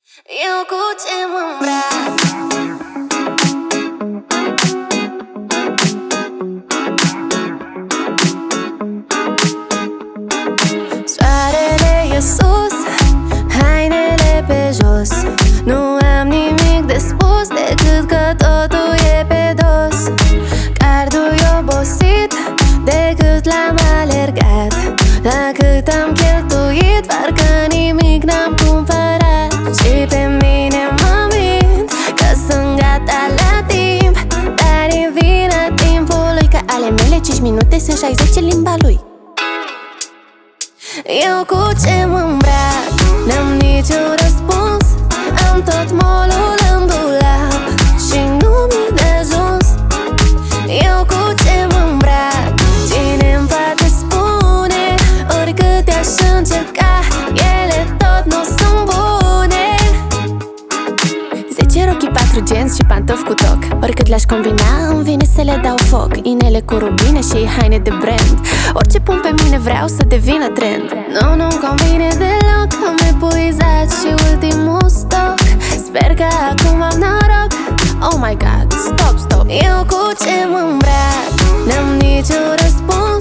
Eu cu ce mă îmbrac. Soarele e sus, hainele pe jos. Nu am nimic de spus decât că totul e pe dos. Cardul e obosit de cât l-am alergat. La cât am cheltuit, parcă nimic n-am cumpărat. Și pe mine mă mint că sunt gata la timp, dar e vina timpului, că ale mele 5 minute sunt 60 în limba lui. Eu cu ce mă îmbrac, n-am niciun răspuns. Am tot molul în dulap și nu mi-e de ajuns. Eu cu ce mă îmbrac, cine-mi poate spune? Oricât aș încerca, ele tot nu sunt bune. 10 rochii, 4 genți și pantofi cu toc. Oricât le-aș combina, îmi vine să le dau foc. Inele cu rubine și haine de brand. Orice pun pe mine vreau să devină trend. Nu-mi convine deloc, am epuizat și ultimul stoc. Sper că acum am noroc. Oh my god, stop. Eu cu ce mă îmbrac, n-am niciun răspuns.